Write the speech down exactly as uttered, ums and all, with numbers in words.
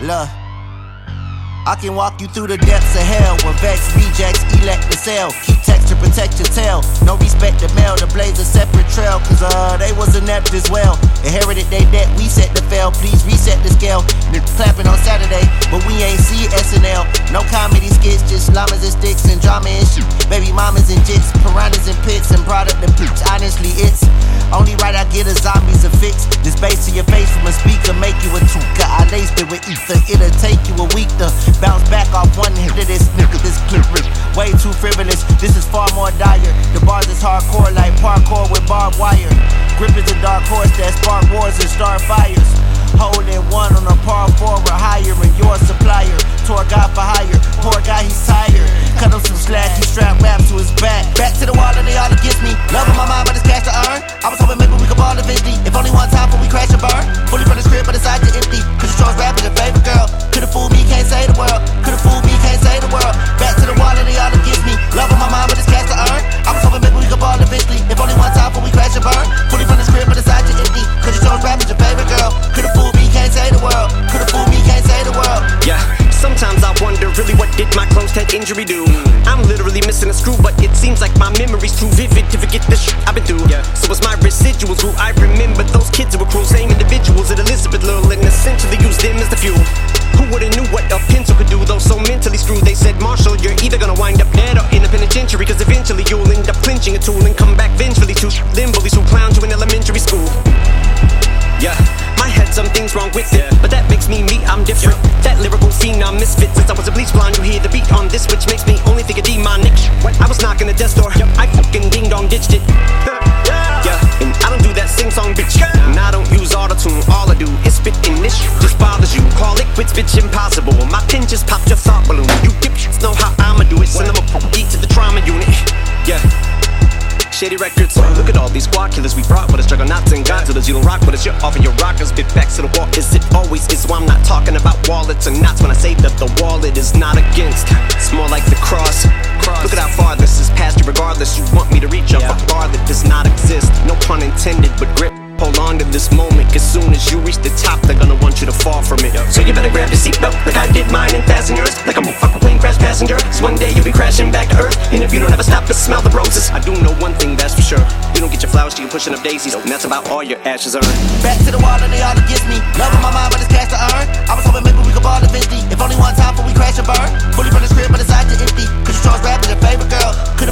Look, I can walk you through the depths of hell when vex rejects elect the cell. Keep text to protect your tail. No respect the mail to blaze a separate trail. Cause uh, they was inept as well. Inherited they debt, we set the fail. Please reset the scale. Niggas clapping on Saturday, but we ain't see S N L. No comedy skits, just llamas and sticks and drama and shit. Baby mamas and jits, piranhas and pits and product and poops. Honestly, it's only right I get a zombie's a fix. This bass to your face from a speaker make you a tuka. I laced it with ether, it'll take you a week to bounce back off one hit of this nigga. This clip is way too frivolous. This is far more dire. The bars is hardcore like parkour with barbed wire. Grip is a dark horse that spark wars and start fires. Hole in one on a par four or higher, and your supplier. Tour guy for hire. Poor guy, he's tired. Cut him some slack, he strap raps to his back. Back to the wall and they all against me. Love in my mind, but it's cash to earn. I was hoping maybe we could ball eventually. If only one time before we crash and burn. Fully from the script, but inside you're empty. Cause you chose rap as your favorite girl. Could've fooled me, can't say the world. Could've fooled me, can't say the world. Back to the wall and they all against me. Love in my mind, but it's cash to earn. I was hoping maybe we could ball eventually. If only one time before we crash and burn. Fully from the script, but inside you're empty. Cause you chose rap as your favorite girl. Could've fooled me, can't say the world. Could've fooled me, can't say the world. Yeah, sometimes I wonder really what did my closed head injury do. I'm literally missing a screw, but it seems like my memory's too vivid to forget the shit I've been through. Yeah. So as my residuals grew, I remember those kids who were cruel. Same individuals at Elizabeth Little and essentially used them as the fuel. Who would've knew what a pencil could do, though so mentally screwed. They said, Marshall, you're either gonna wind up dead or in a penitentiary, cause eventually you'll end up clinching a tool and come back vengefully to them bullies who clowned you in elementary school. Yeah, my head, something's wrong with it, but that makes me me, I'm different. That lyrical phenom misfit. Since I was a bleach blonde, you hear the beat on this, which makes me only think of demonic. I was knocking the death door, I fucking ding dong ditched it. Yeah, and I don't do that sing song bitch, and I don't use auto-tune. All I do is spit in this shit, just bothers you. Call it quits, bitch, impossible. My pen just popped your thought balloon. You dipshits know how I'ma do it. Send them a beat to the trauma unit. Yeah. Shady records. Look at all these squad killers we brought with us. Juggernauts and Godzillas. You don't rock with us, you're off of your rockers. Bit backs to the wall. Is it always is? So I'm not talking about wallets and knots when I say that the wallet is not against. It's more like the cross. Look at how far this is past you. Regardless, you want me to reach up a bar that does not exist. No pun intended, but grip. Hold on to this moment, cause soon as you reach the top, they're gonna want you to fall from it. So you better grab your seatbelt like I did mine and fasten yours. Like I'm a fucking plane crash passenger. So one day you'll be crashing back to earth, and if you don't ever stop to smell the roses, I do know one thing, that's for sure. You don't get your flowers till you're pushing up daisies, and that's about all your ashes earn. Back to the wall and they all against me. Love in my mind, but it's cash to earn. I was hoping maybe we could ball eventually. If only one time before we crash and burn. Fully from the script, but inside you're empty. Cause you chose rap as your favorite girl.